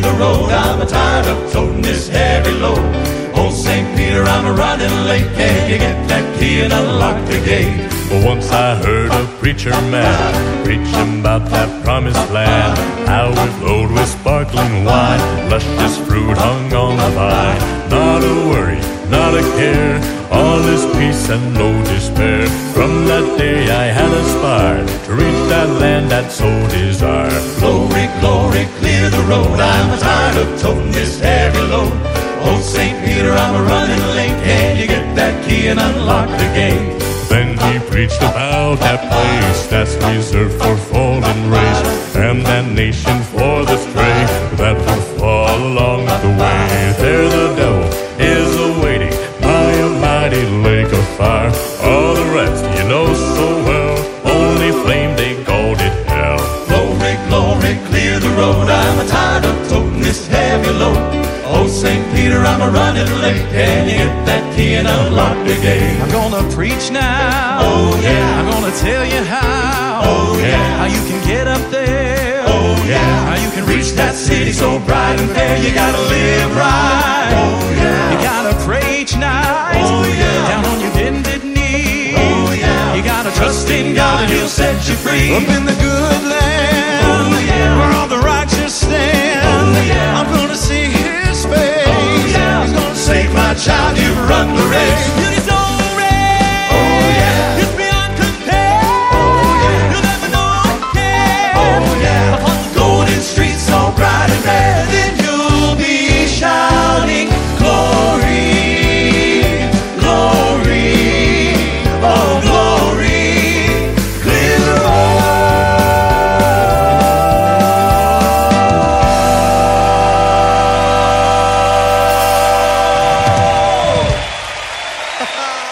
the road. I'm tired of toting this heavy load. Old St. Peter, I'm running late. Can you get that key and unlock the gate? Once I heard a preacher man preaching about that promised land, how it flowed with sparkling wine, luscious fruit hung on the vine. Not a worry, not a care, all is peace and no despair. From that day I had aspired to reach that land that so desire. Glory, glory, clear the road. I'm tired of toting this heavy load. Old St. Peter, I'm running late. Can you get that key and unlock the gate? Then he preached about that place that's reserved for fallen race, and that nation for the stray that will fall along the way. There the devil is awaiting by a mighty lake of fire. All the rest you know so well, only flame they called it hell. Glory, glory, clear the road. I'm tired of toting this heavy load. Oh, St. Peter, I'm running late. Can you get that key and unlock the gate? I'm gonna preach now. Oh, yeah. I'm gonna tell you how. Oh, yeah. How you can get up there. Oh, yeah. How you can reach that city so bright and fair. You gotta live right. Oh, yeah. You gotta pray each night. Oh, yeah. Down on your bended knee. Oh, yeah. You gotta trust in God and He'll set you free. Up in the good land, Oh, yeah. where all the righteous stand. Oh, yeah. I'm gonna see His face. Oh, yeah. He's gonna Save my child, you've run the race. Beauty's already. Oh, yeah. It's beyond compare. Oh, yeah. You'll never know care. Oh, yeah. Upon the Golden streets so bright and red, then you'll be shouting glory, glory, oh glory, clear the road.